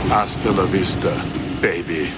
Hasta la vista, baby.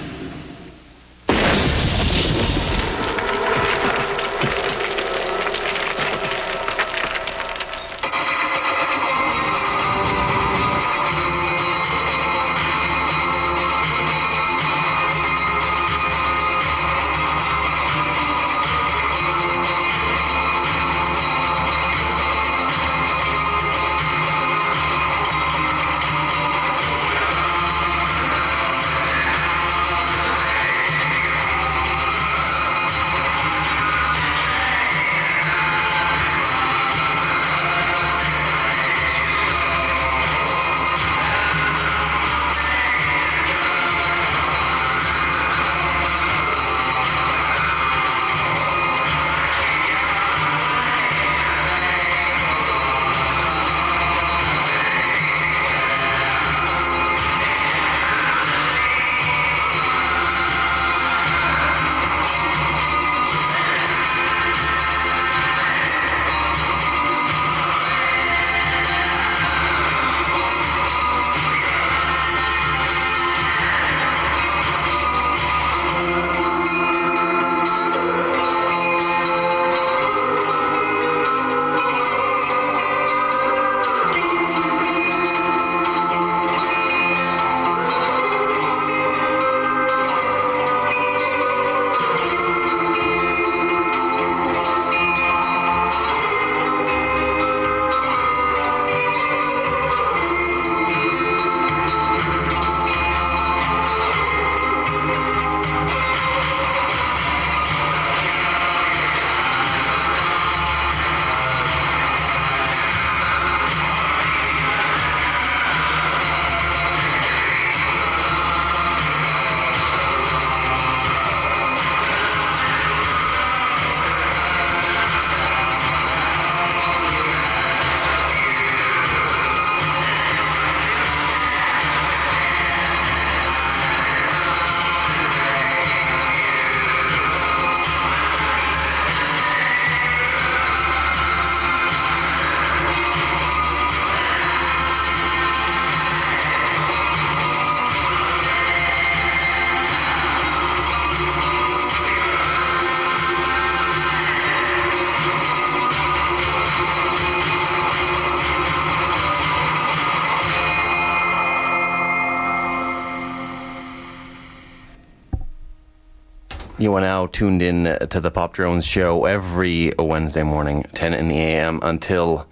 You are now tuned in to the Pop Drones show every Wednesday morning, 10 in the a.m. until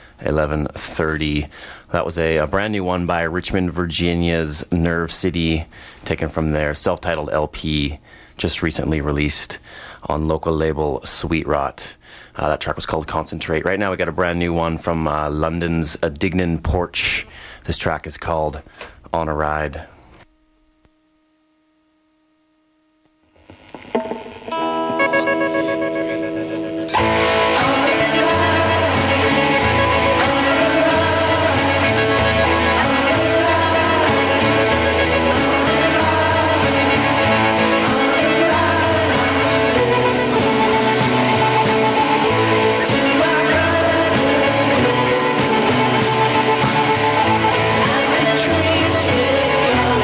11:30. That was a brand new one by Richmond, Virginia's Nerve City, taken from their self-titled LP, just recently released on local label Sweet Rot. That track was called Concentrate. Right now we got a brand new one from London's Dignan Porch. This track is called On a Ride. Trees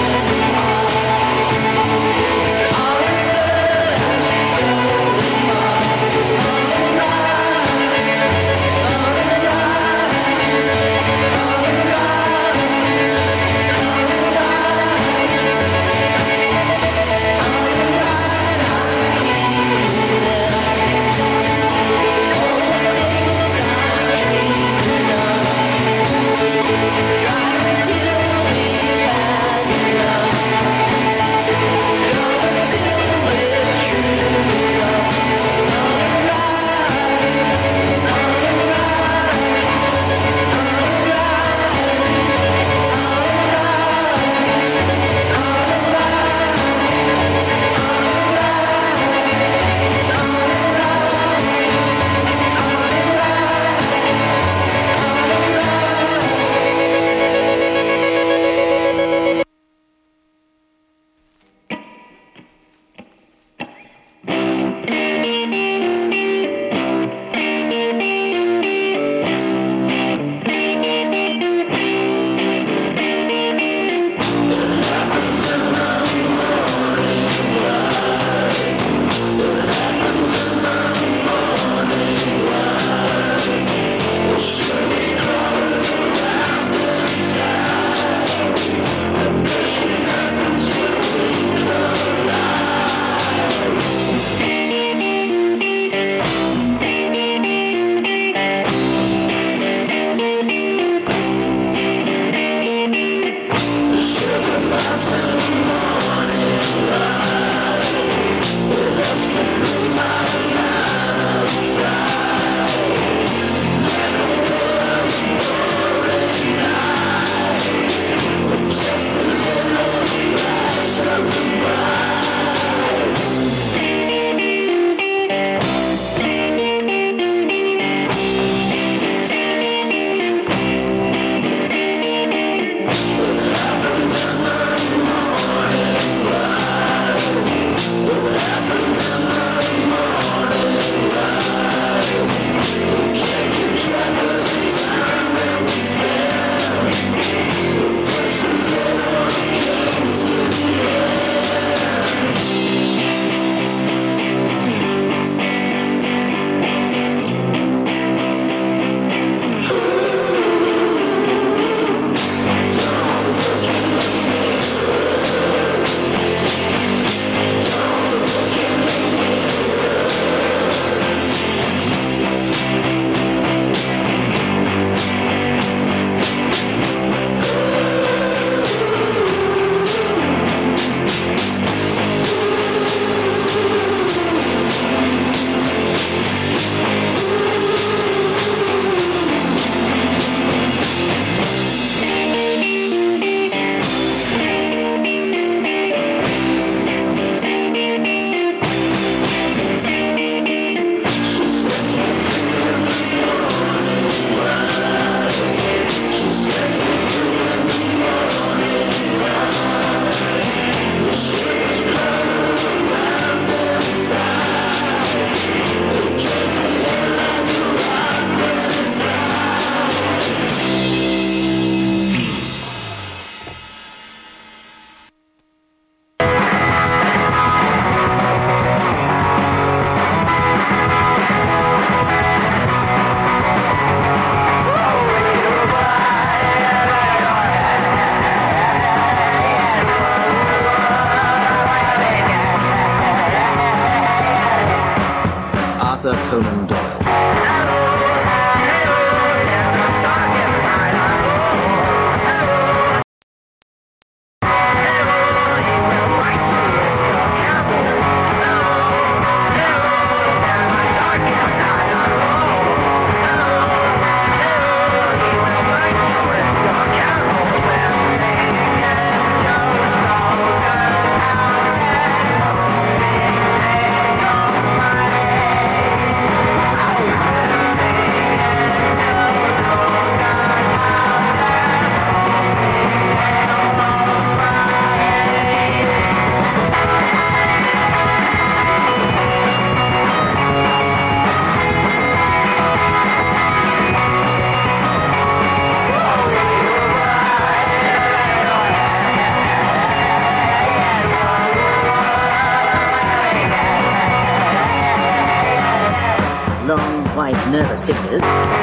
nervous hippies.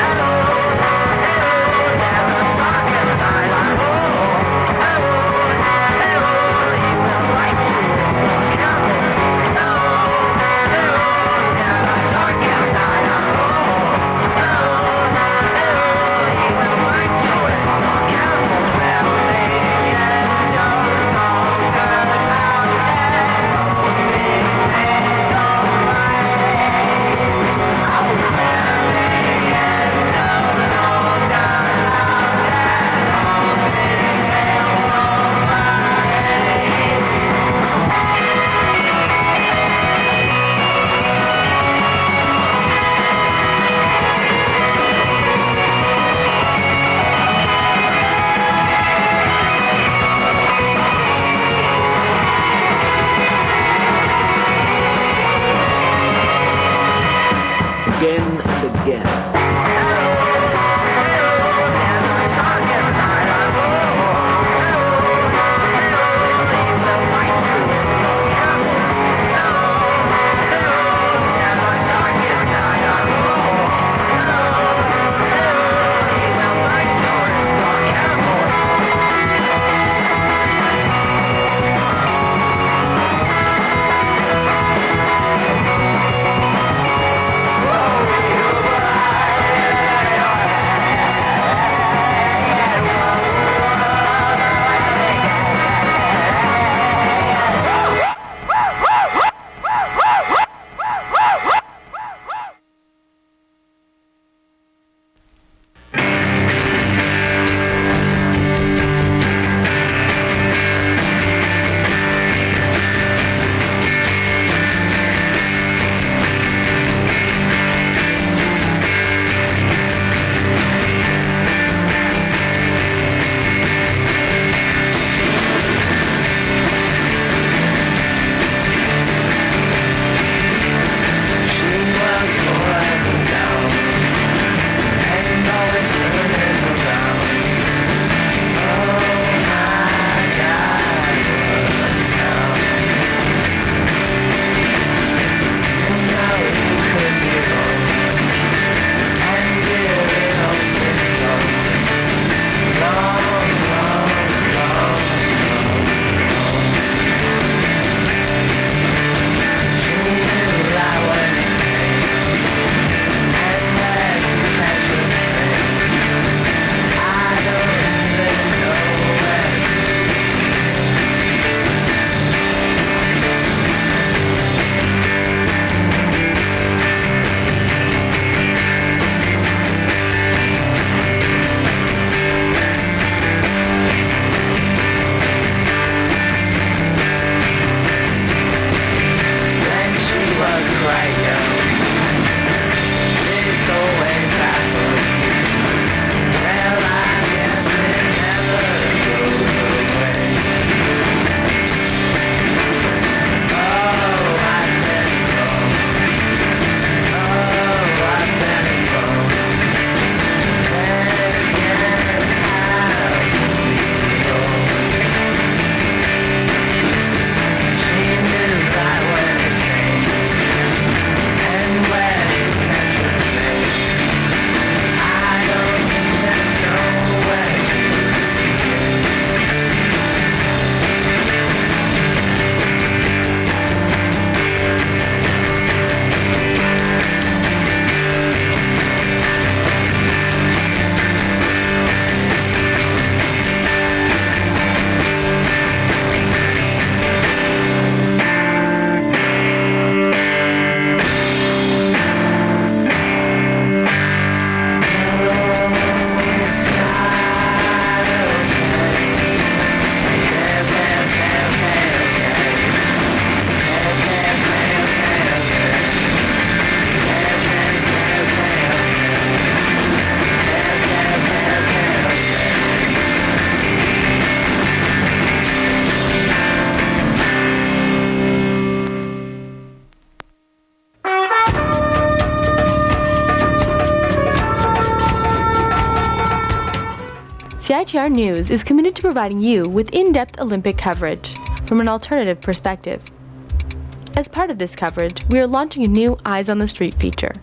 CITR News is committed to providing you with in-depth Olympic coverage from an alternative perspective. As part of this coverage, we are launching a new Eyes on the Street feature,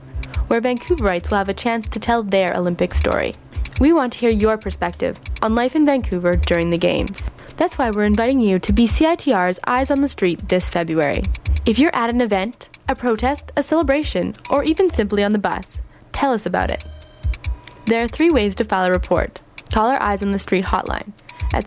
where Vancouverites will have a chance to tell their Olympic story. We want to hear your perspective on life in Vancouver during the Games. That's why we're inviting you to be CITR's Eyes on the Street this February. If you're at an event, a protest, a celebration, or even simply on the bus, tell us about it. There are 3 ways to file a report. Call our Eyes on the Street hotline at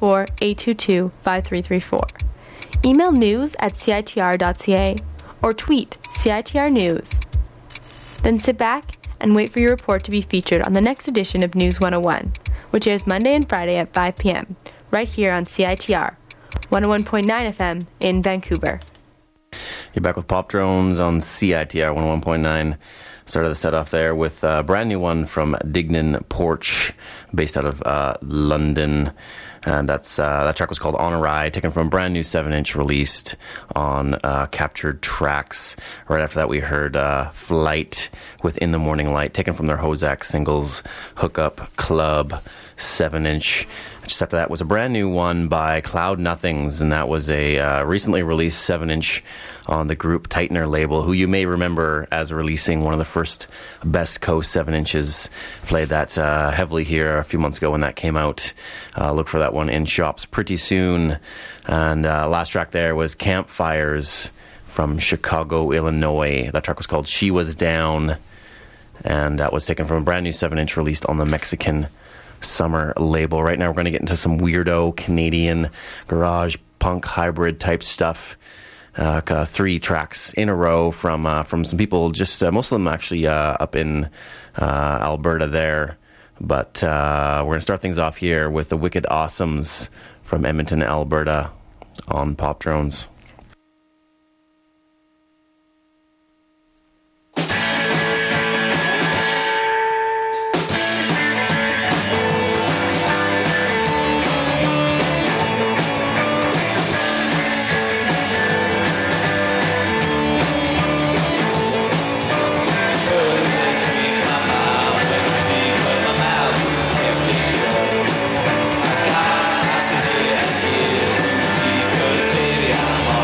604-822-5334. Email news@citr.ca or tweet CITR News. Then sit back and wait for your report to be featured on the next edition of News 101, which airs Monday and Friday at 5 p.m., right here on CITR, 101.9 FM in Vancouver. You're back with Pop Drones on CITR 101.9. Started the set off there with a brand new one from Dignan Porch, based out of London. And that track was called On a Ride, taken from a brand new 7-inch released on Captured Tracks. Right after that, we heard Flight with In the Morning Light, taken from their Hozak singles Hookup Club 7-inch. Just after that was a brand new one by Cloud Nothings, and that was a recently released 7-inch on the group Tightener label, who you may remember as releasing one of the first Best Coast 7-inches. Played that heavily here a few months ago when that came out. Look for that one in shops pretty soon. And last track there was Campfires from Chicago, Illinois. That track was called She Was Down, and that was taken from a brand new 7-inch released on the Mexican Summer label. Right now we're going to get into some weirdo Canadian garage punk hybrid type stuff. 3 tracks in a row from some people, just most of them actually up in Alberta there. But we're going to start things off here with the Wicked Awesomes from Edmonton, Alberta on Pop Drones. I'm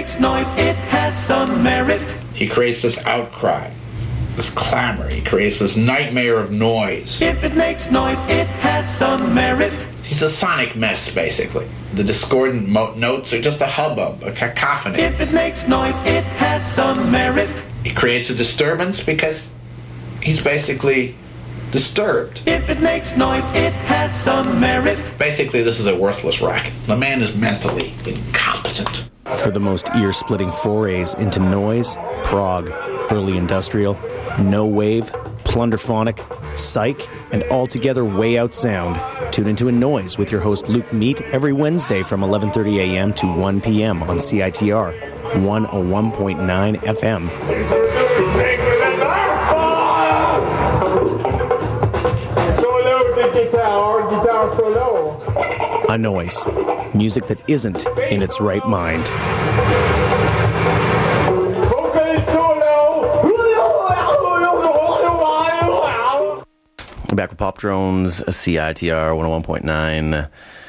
makes noise, it has some merit. He creates this outcry, this clamor. He creates this nightmare of noise. If it makes noise, it has some merit. He's a sonic mess, basically. The discordant notes are just a hubbub, a cacophony. If it makes noise, it has some merit. He creates a disturbance because he's basically disturbed. If it makes noise, it has some merit. Basically, this is a worthless racket. The man is mentally incompetent. For the most ear-splitting forays into noise, prog, early industrial, no wave, plunderphonic, psych, and altogether way out sound, tune into A Noise with your host Luke Meat every Wednesday from 11:30 a.m. to 1 p.m. on CITR 101.9 FM. Guitar solo. A Noise. Music that isn't in its right mind. Vocal solo. Back with Pop Drones, CITR 101.9.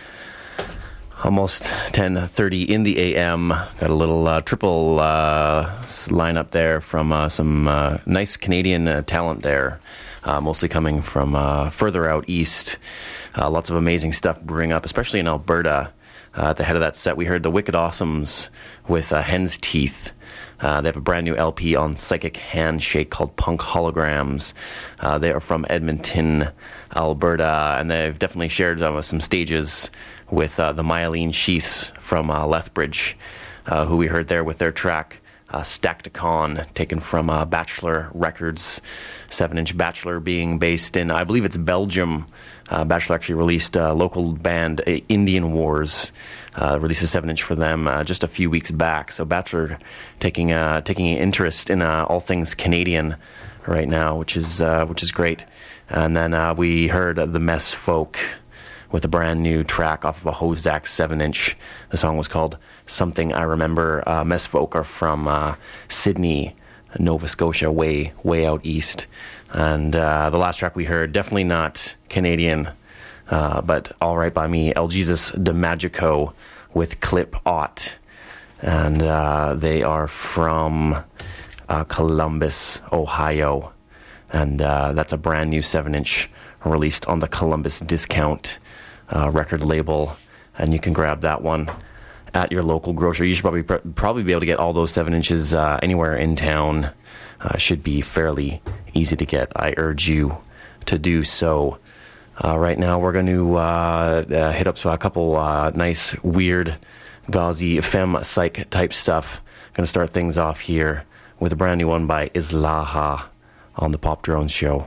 Almost 10:30 in the AM. Got a little triple lineup there from some nice Canadian talent there. Mostly coming from further out east. Lots of amazing stuff brewing up, especially in Alberta. At the head of that set, we heard the Wicked Awesomes with Hen's Teeth. They have a brand new LP on Psychic Handshake called Punk Holograms. They are from Edmonton, Alberta, and they've definitely shared some stages with the Myelene Sheaths from Lethbridge, who we heard there with their track Stacticon, taken from Bachelor Records, 7-inch Bachelor being based in, I believe it's Belgium. Bachelor actually released a local band, Indian Wars, released a 7-inch for them just a few weeks back. So Bachelor taking an interest in all things Canadian right now, which is great. And then we heard the Mess Folk with a brand new track off of a Hozak 7-inch. The song was called Something I Remember. Mess Folk are from Sydney, Nova Scotia, way out east. And the last track we heard, definitely not Canadian, but All Right By Me, El Jesus de Magico with Clip Ott. And they are from Columbus, Ohio. And that's a brand new 7-inch released on the Columbus Discount record label. And you can grab that one at your local grocery. You should probably be able to get all those 7-inches anywhere in town. Should be fairly easy to get. I urge you to do so. Right now we're going to hit up a couple nice, weird, gauzy, femme psych type stuff. Going to start things off here with a brand new one by Islaha on the Pop Drones Show.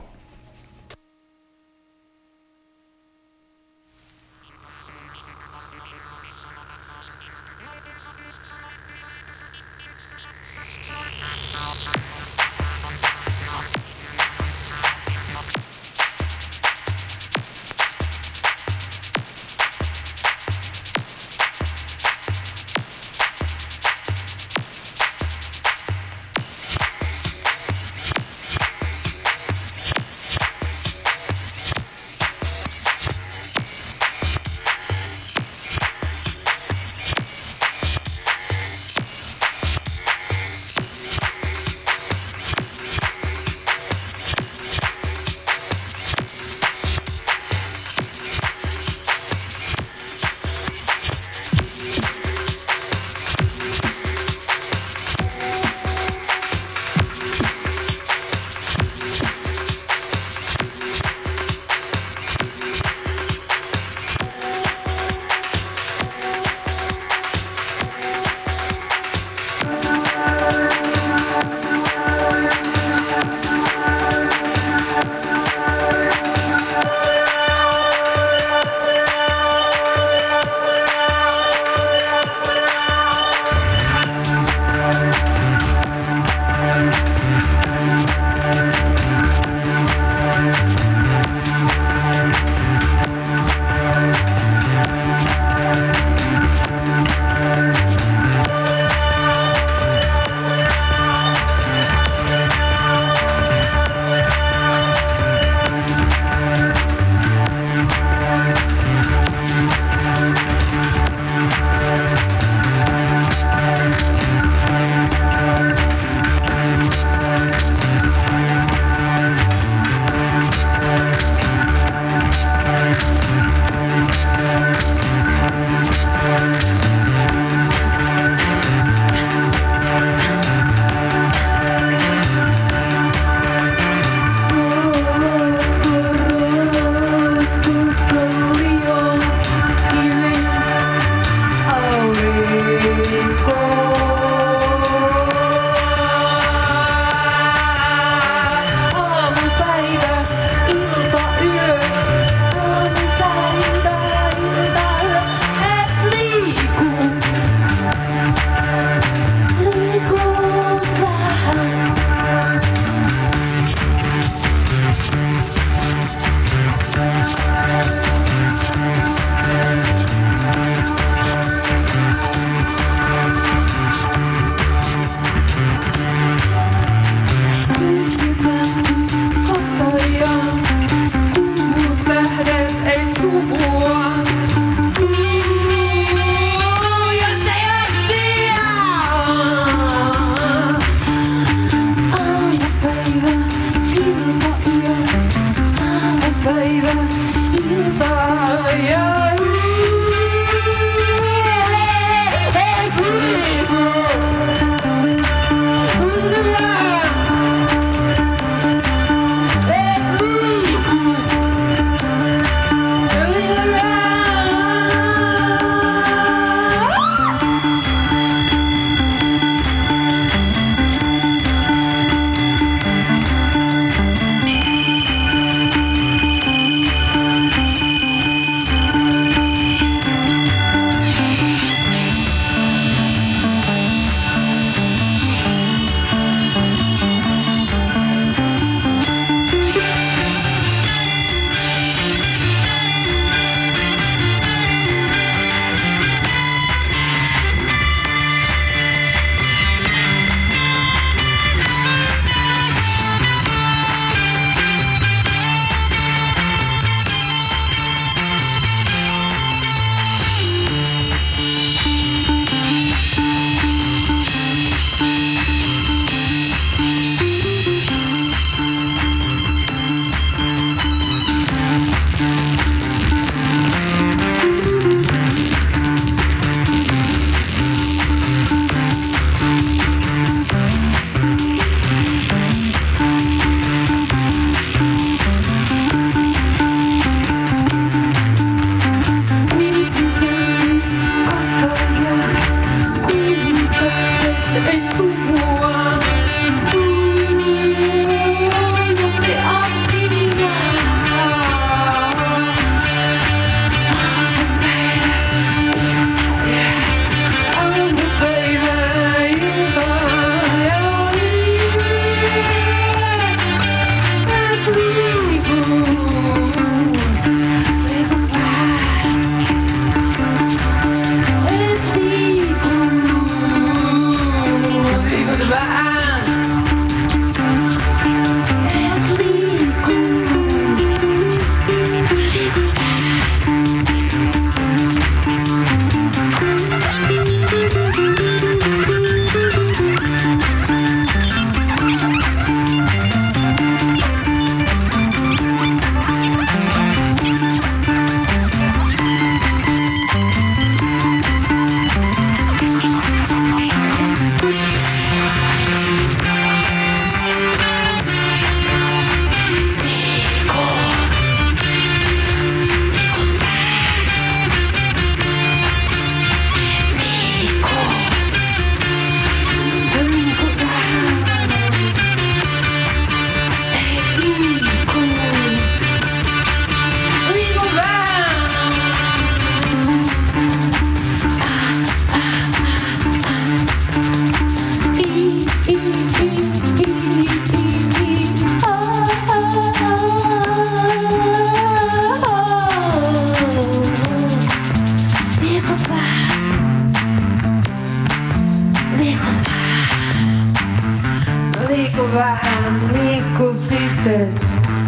liikub sites,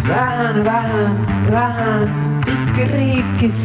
vähän, pikkiriikkis.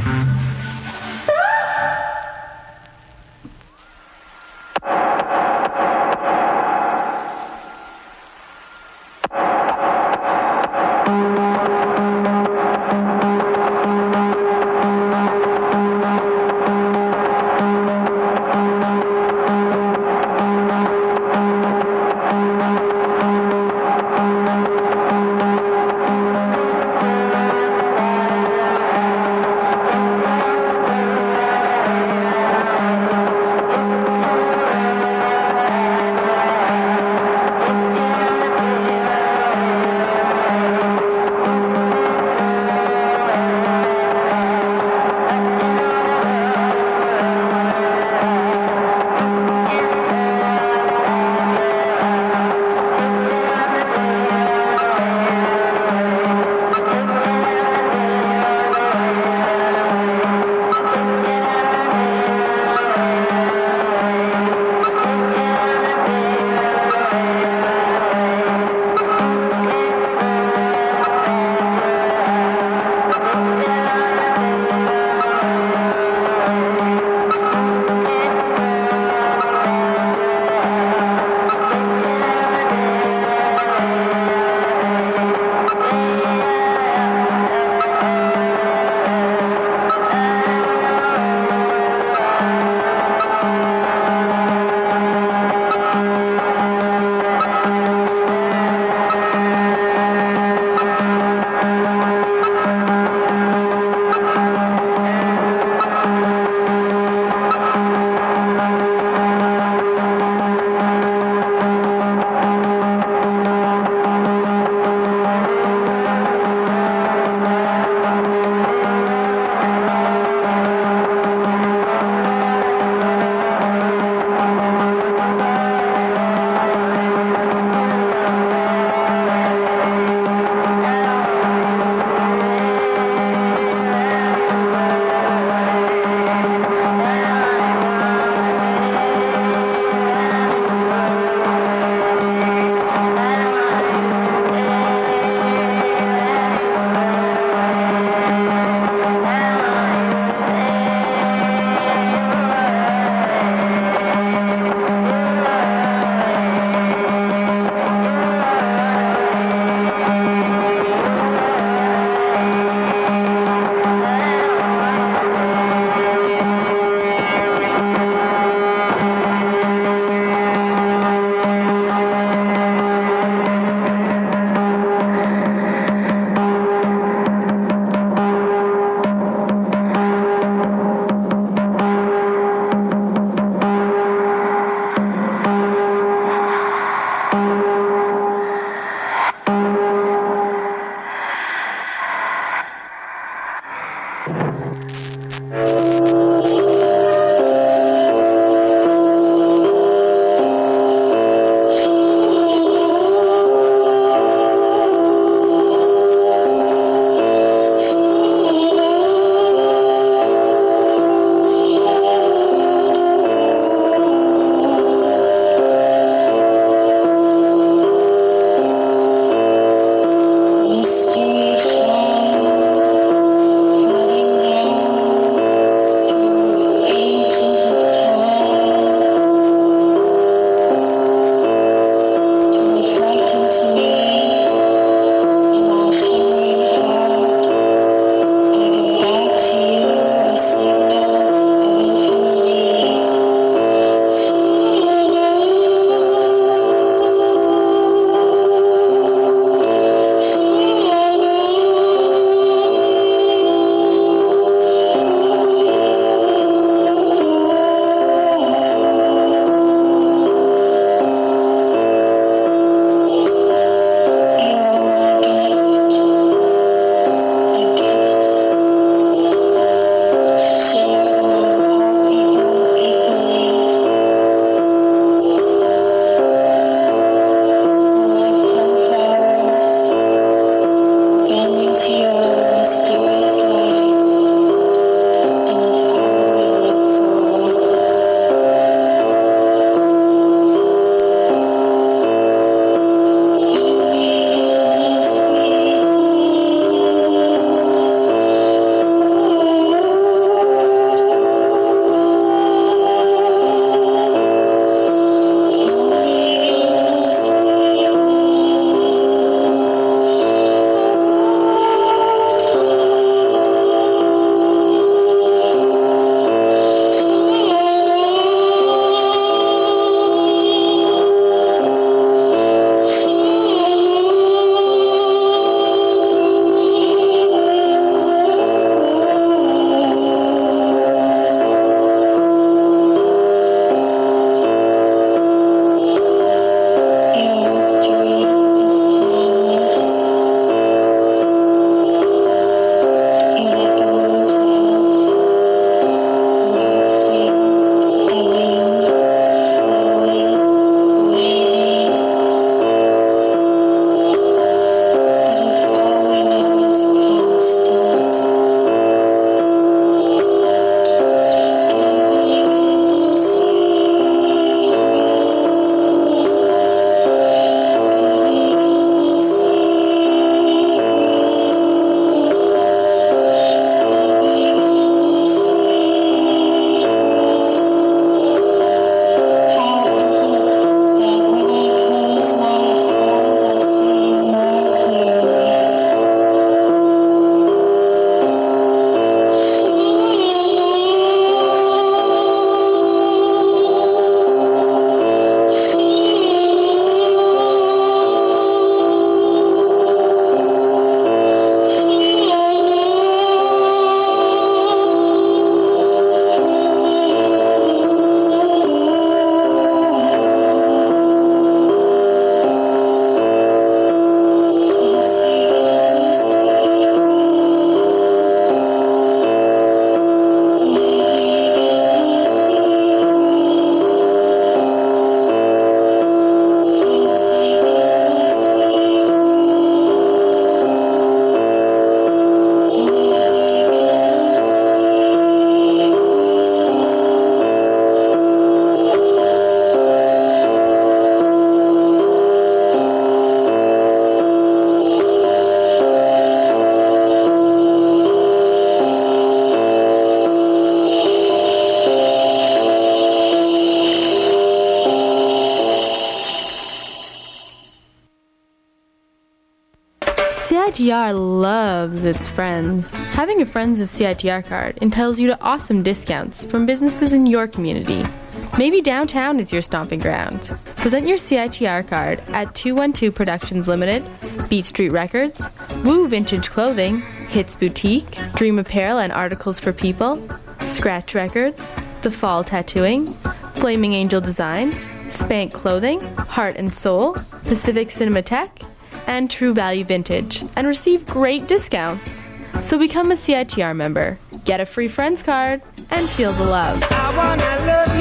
CITR loves its friends. Having a Friends of CITR card entitles you to awesome discounts from businesses in your community. Maybe downtown is your stomping ground. Present your CITR card at 212 Productions Limited, Beat Street Records, Woo Vintage Clothing, Hits Boutique, Dream Apparel and Articles for People, Scratch Records, The Fall Tattooing, Flaming Angel Designs, Spank Clothing, Heart and Soul, Pacific Cinematheque, and True Value Vintage, and receive great discounts. So become a CITR member, get a free Friends card, and feel the love. I wanna love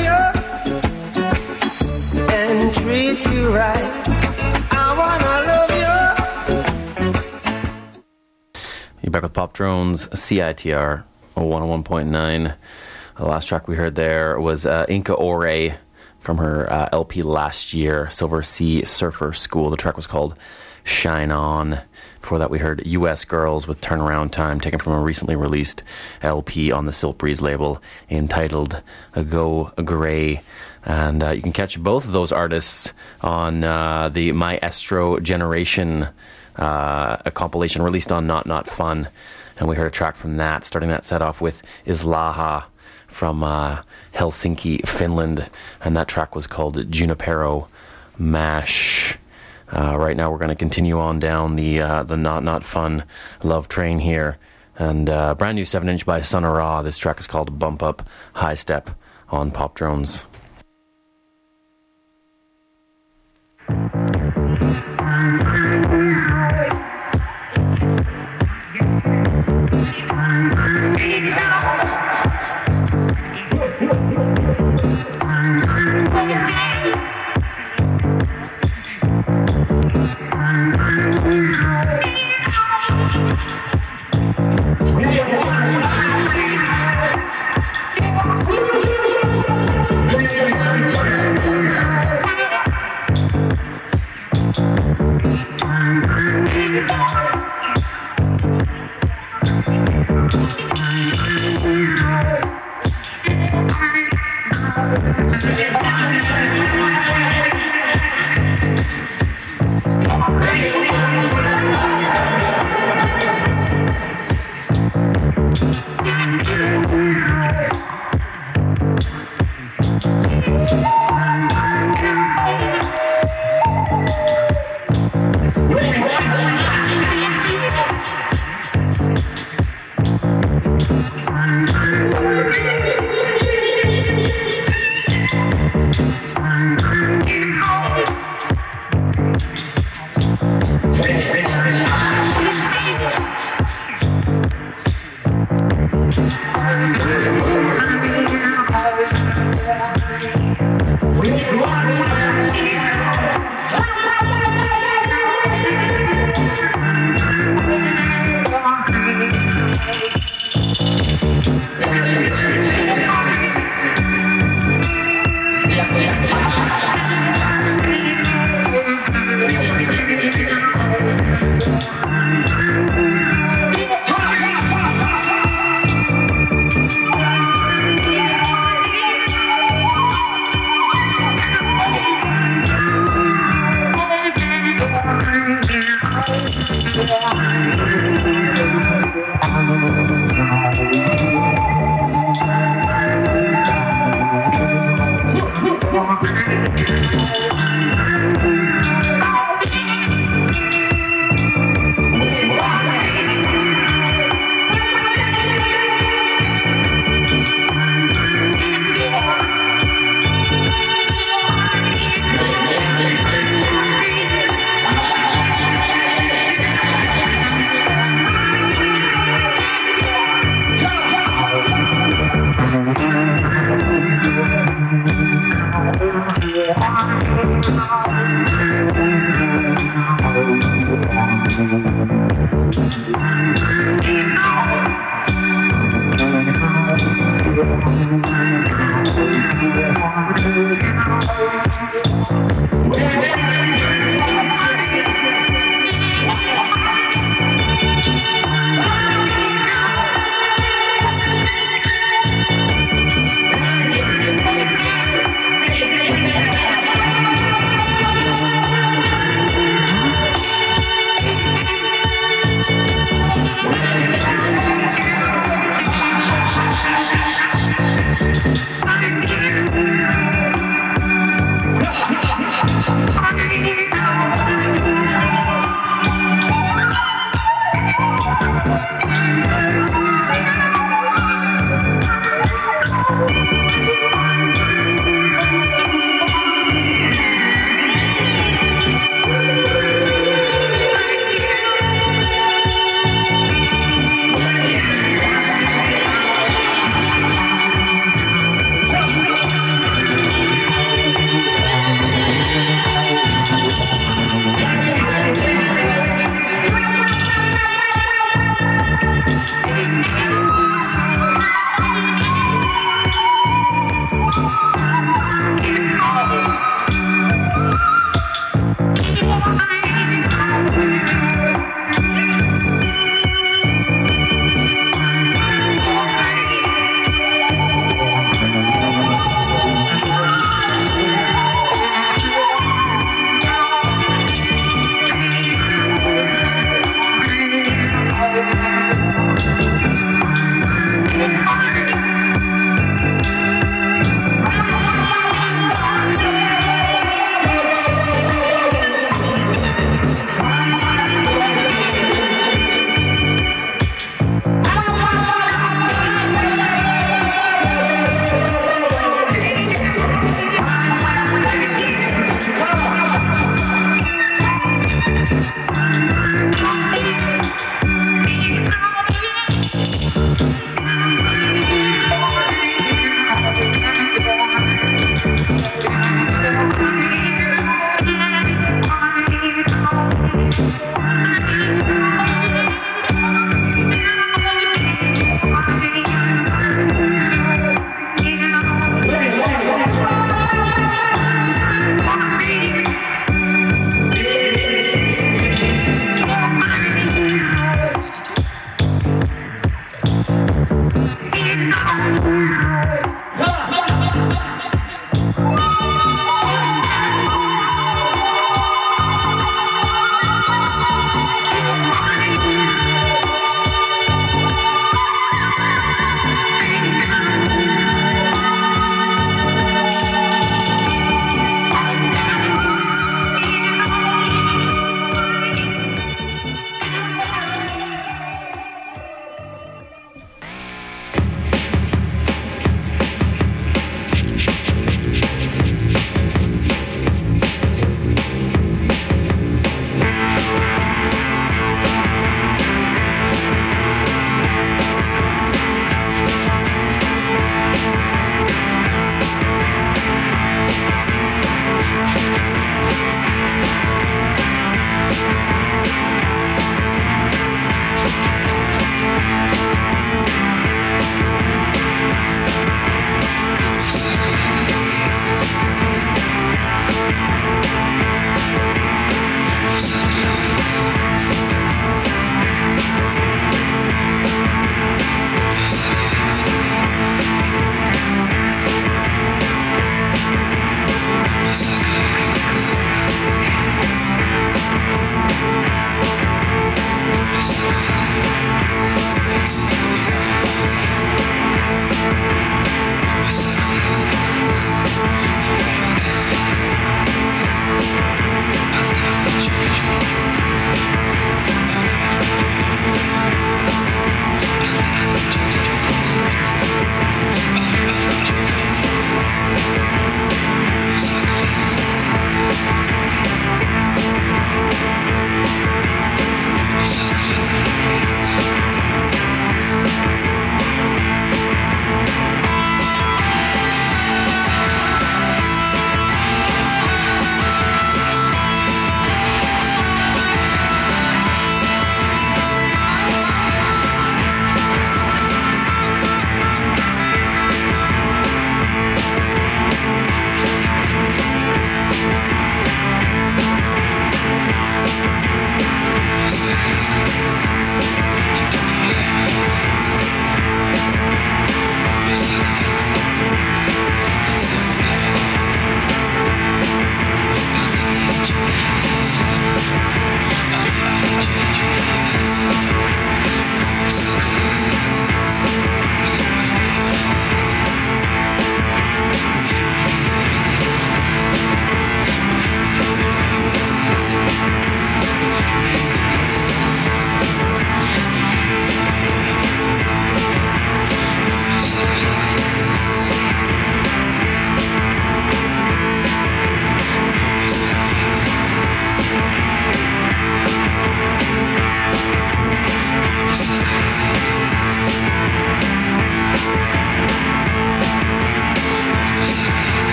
you and treat you right. I wanna love you. You're back with Pop Drones, CITR 101.9. The last track we heard there was Inka Ore from her LP last year, Silver Sea Surfer School. The track was called Shine On. Before that we heard US Girls with Turnaround Time, taken from a recently released LP on the Silk Breeze label entitled Go Grey. And you can catch both of those artists on the Maestro Generation a compilation released on Not Fun. And we heard a track from that, starting that set off with Islaha from Helsinki, Finland. And that track was called Junipero Mash. Right now we're going to continue on down the Not Fun love train here. And brand new 7-inch by Sun Ra. This track is called Bump Up High Step on Pop Drones.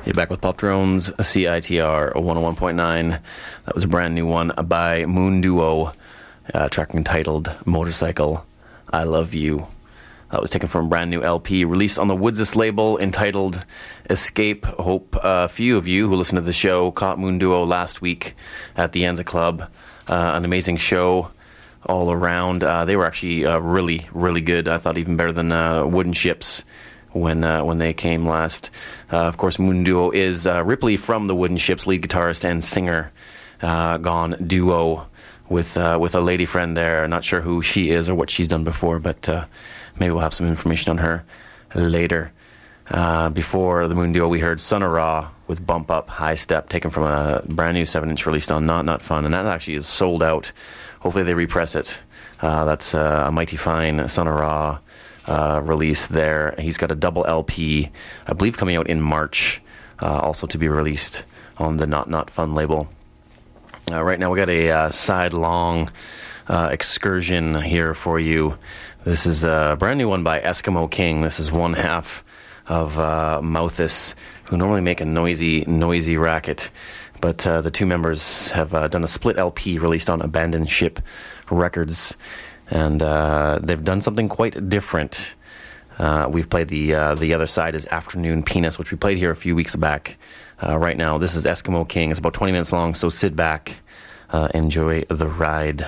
You're back with Pop Drones, CITR 101.9. That was a brand new one by Moon Duo, track entitled Motorcycle, I Love You. That was taken from a brand new LP released on the Woodsis label entitled Escape. Hope a few of you who listened to the show caught Moon Duo last week at the Anza Club. An amazing show all around. They were actually really, really good. I thought even better than Wooden Ships when they came last. Of course, Moon Duo is Ripley from the Wooden Ships, lead guitarist and singer, gone duo with a lady friend there. Not sure who she is or what she's done before, but maybe we'll have some information on her later. Before the Moon Duo, we heard Son of Ra with Bump Up High Step, taken from a brand new 7-inch released on Not Fun, and that actually is sold out. Hopefully they repress it. That's a mighty fine Son of Ra release there. He's got a double LP, I believe, coming out in March, also to be released on the Not Fun label. Right now we got a side-long excursion here for you. This is a brand new one by Eskimo King. This is one half of Mouthis, who normally make a noisy racket. But the two members have done a split LP released on Abandoned Ship Records. And they've done something quite different. We've played the other side is Afternoon Penis, which we played here a few weeks back. Right now, this is Eskimo King. It's about 20 minutes long, so sit back, enjoy the ride.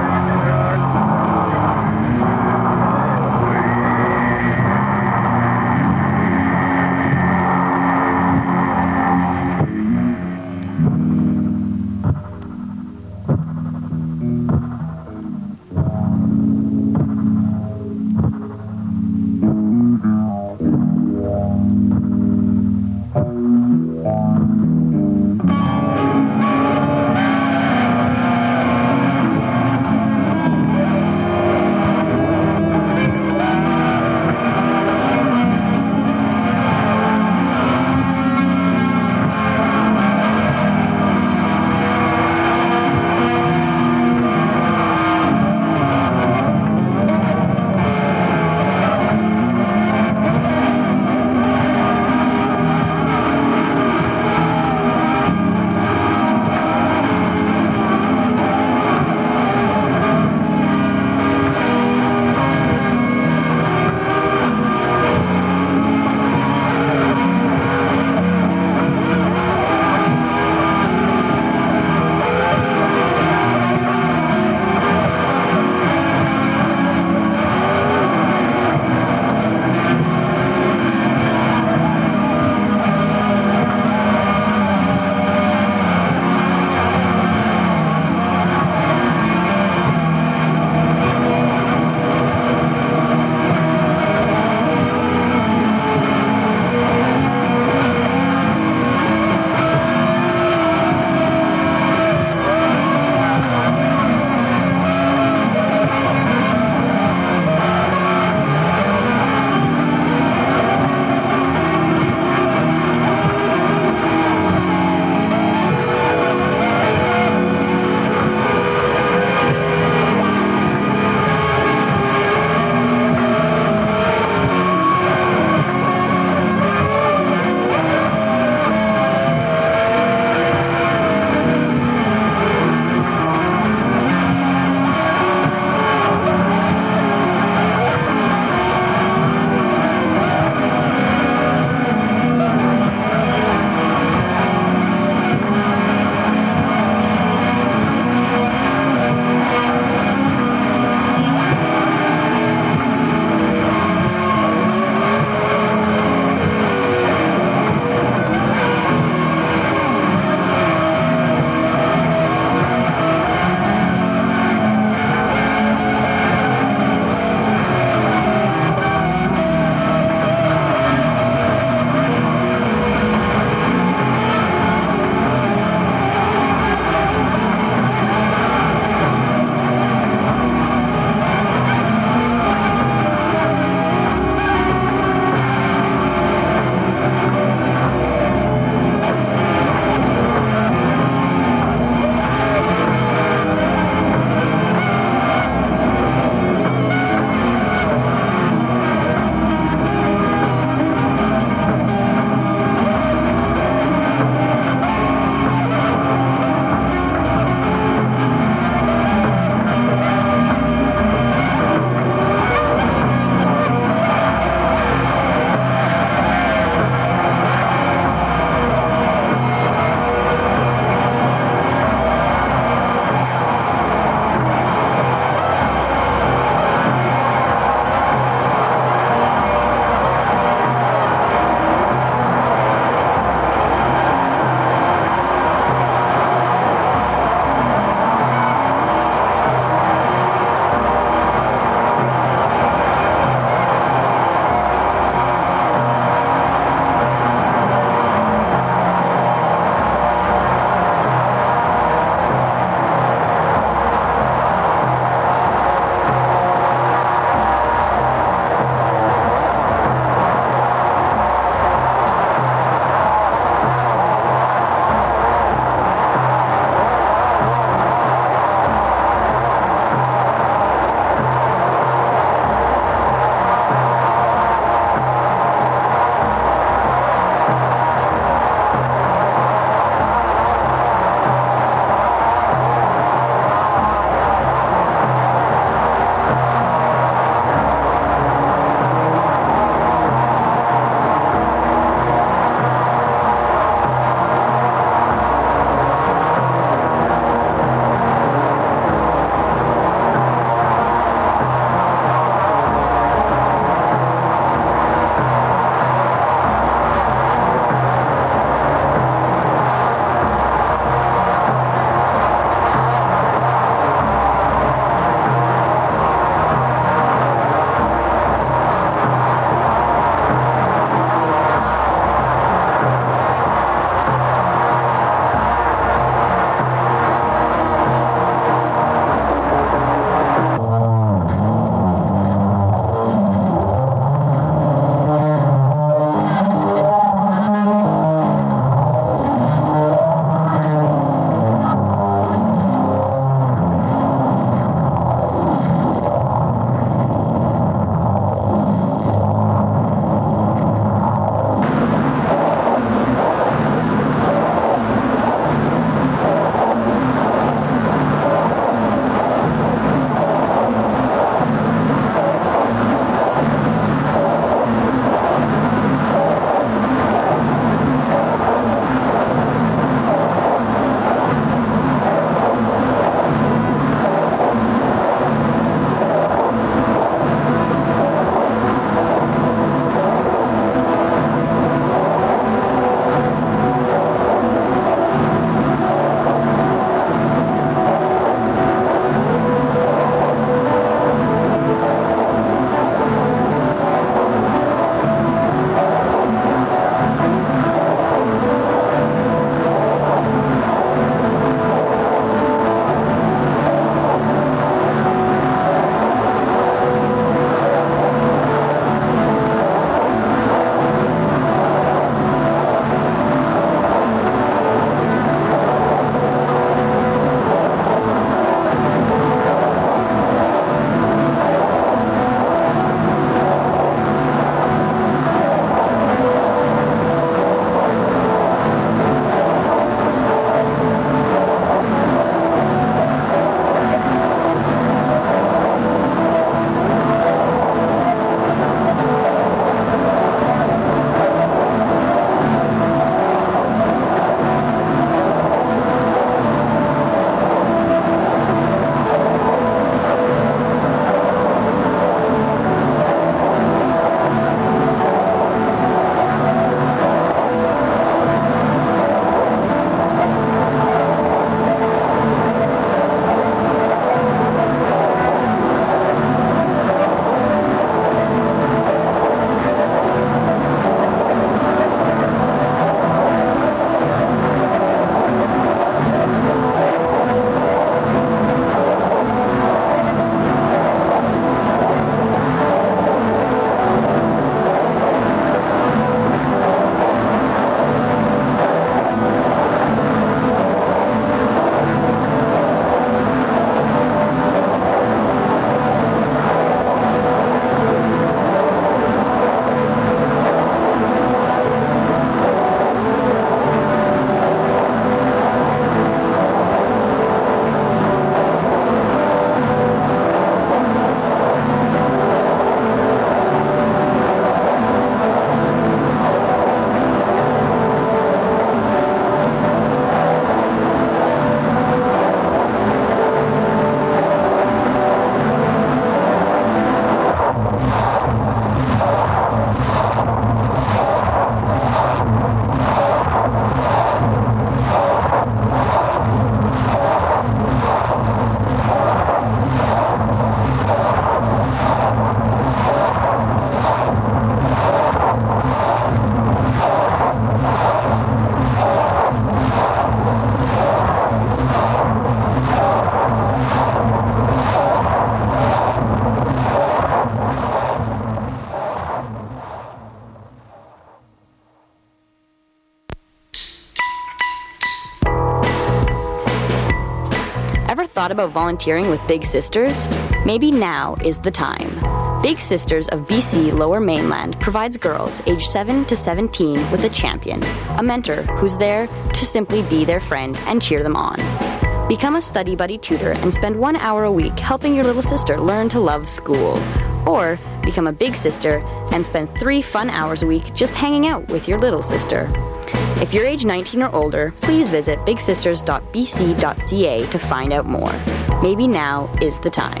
Ever thought about volunteering with Big Sisters? Maybe now is the time. Big Sisters of BC Lower Mainland provides girls aged 7 to 17 with a champion, a mentor who's there to simply be their friend and cheer them on. Become a study buddy tutor and spend 1 hour a week helping your little sister learn to love school. Or become a big sister and spend 3 fun hours a week just hanging out with your little sister. If you're age 19 or older, please visit bigsisters.bc.ca to find out more. Maybe now is the time.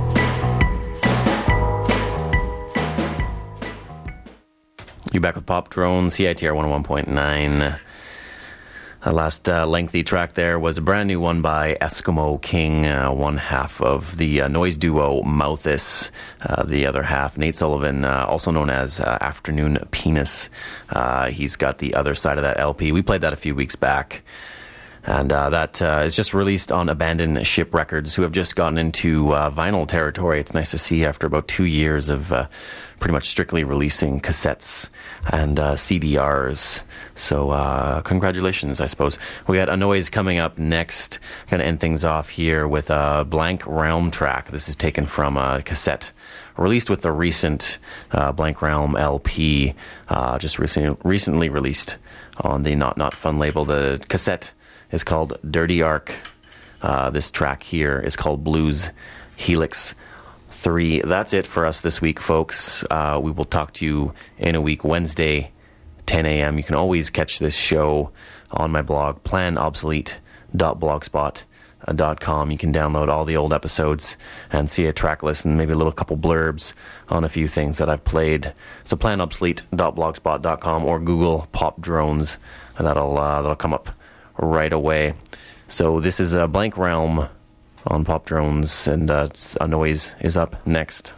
You back with Pop Drone, CITR 101.9. Last lengthy track there was a brand new one by Eskimo King, one half of the noise duo Mouthis, the other half, Nate Sullivan, also known as Afternoon Penis. He's got the other side of that LP. We played that a few weeks back. And that is just released on Abandoned Ship Records, who have just gotten into vinyl territory. It's nice to see after about 2 years of pretty much strictly releasing cassettes and CDRs. So congratulations, I suppose. We got A Noise coming up next. Going to end things off here with a Blank Realm track. This is taken from a cassette released with the recent Blank Realm LP, just recently released on the Not Fun label. The cassette is called Dirty Ark. This track here is called Blues Helix 3. That's it for us this week, folks. We will talk to you in a week, Wednesday, 10 a.m. You can always catch this show on my blog, planobsolete.blogspot.com. You can download all the old episodes and see a track list and maybe a little couple blurbs on a few things that I've played. So planobsolete.blogspot.com or Google Pop Drones, and that'll come up right away. So this is a Blank Realm on Pop Drones, and A Noise is up next.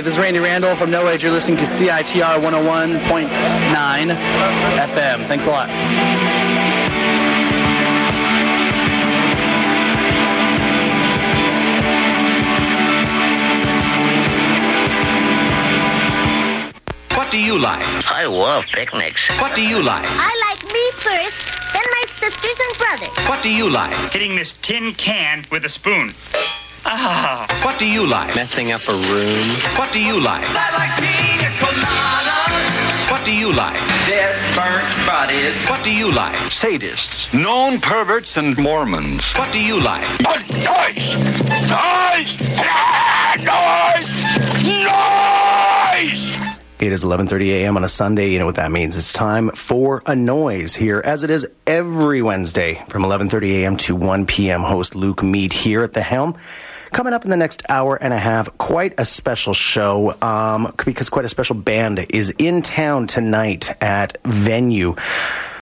Hey, this is Randy Randall from No Age. You're listening to CITR 101.9 FM. Thanks a lot. What do you like? I love picnics. What do you like? I like me first, then my sisters and brothers. What do you like? Hitting this tin can with a spoon. Ah. What do you like? Messing up a room. What do you like? I like pina colada. What do you like? Dead, burnt bodies. What do you like? Sadists, known perverts, and Mormons. What do you like? Noise! Noise! Noise! Noise! It is 11:30 a.m. on a Sunday. You know what that means. It's time for A Noise here, as it is every Wednesday from 11:30 a.m. to 1 p.m. Host Luke Mead here at the helm. Coming up in the next hour and a half, quite a special show, because quite a special band is in town tonight at Venue.